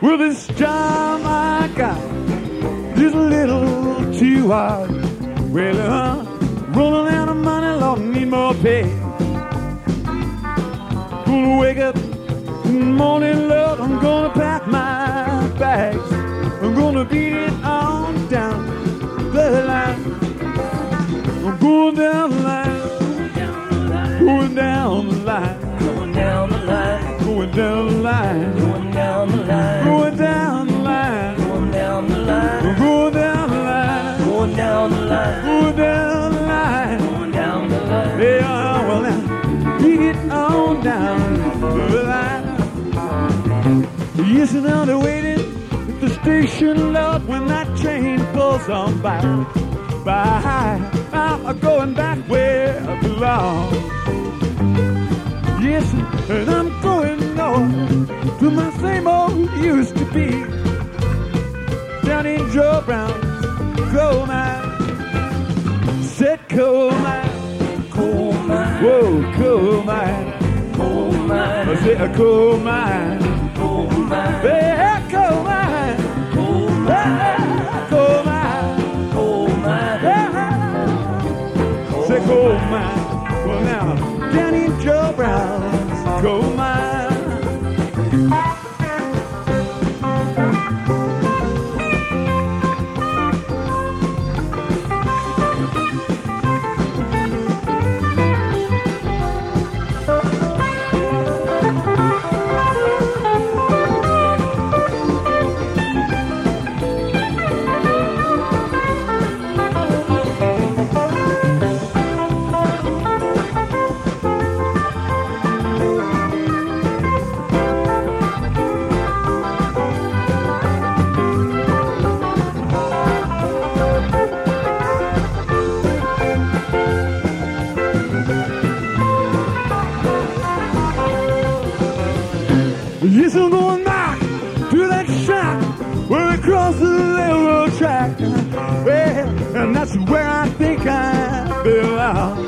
Well, this time I got just a little too hard. Well, rolling out of money, Lord, need more pay. Gonna wake up in the morning, Lord, I'm gonna pack my bags. I'm gonna beat it on down the line. I'm going down the line. Going down the line. Going down the line. Going down the line. Going down the line. Going down the line. Going down the line. Going down the line. Going down the line. Going down the line. Going down the line. Yeah, well now, beat it on down the line. Yes, and now they're waiting at the station, Lord, when that train pulls on by. I'm going back where I belong. Yes, and I'm going north to my same old used to be. Down in Joe Brown's coal mine. Said coal mine. Coal mine. Whoa, coal mine. Coal mine. I said a coal mine. Coal mine. Yeah, coal mine. Coal mine. Yeah, coal mine. Coal mine. Yeah. Say coal mine. Well now, down in Joe Brown's coal mine. Yes, I'm going back to that shack where we cross the railroad track. Well, and that's where I think I belong.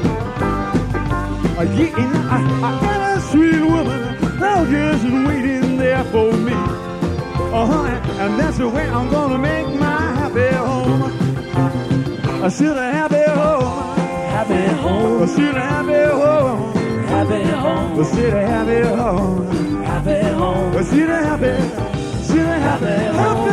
Yeah, I got a sweet woman out just waiting there for me. And that's the way I'm gonna make my happy home. I said a happy home. Happy home. I said a happy home. Happy home. I said a happy home. Happy home. I said a happy, Happy home.